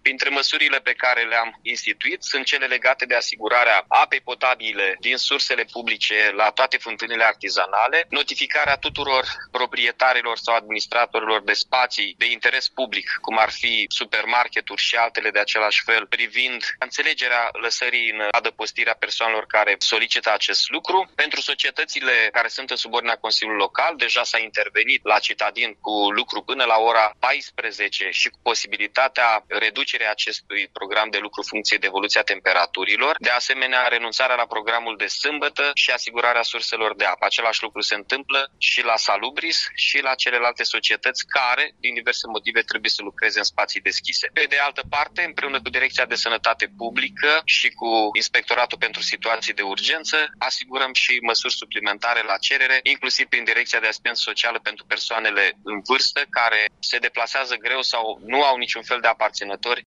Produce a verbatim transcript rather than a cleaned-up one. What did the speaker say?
Printre măsurile pe care le-am instituit sunt cele legate de asigurarea apei potabile din sursele publice la toate fântânile artizanale, notificarea tuturor proprietarilor sau administratorilor de spații de interes public, cum ar fi supermarketuri și altele de același fel, privind înțelegerea lăsării în adăpostirea persoanelor care solicită acest lucru. Pentru societățile care sunt în subordinea Consiliului Local, deja s-a intervenit la Citadin cu lucru până la ora paisprezece și cu posibilitatea reducerii acestui program de lucru funcție de evoluția temperaturilor. De asemenea, renunțarea la programul de sâmbătă și asigurarea surselor de apă. Același lucru se întâmplă și la Salubris și la celelalte societăți care, din diverse motive, trebuie să lucreze în spații deschise. Pe de altă parte, împreună cu Direcția de Sănătate Publică și cu Inspectoratul pentru Situații de Urgență, asigurăm și măsuri suplimentare la cerere, inclusiv prin Direcția de Asistență Socială pentru persoanele în vârstă care se deplasează greu sau nu au niciun fel de aparținători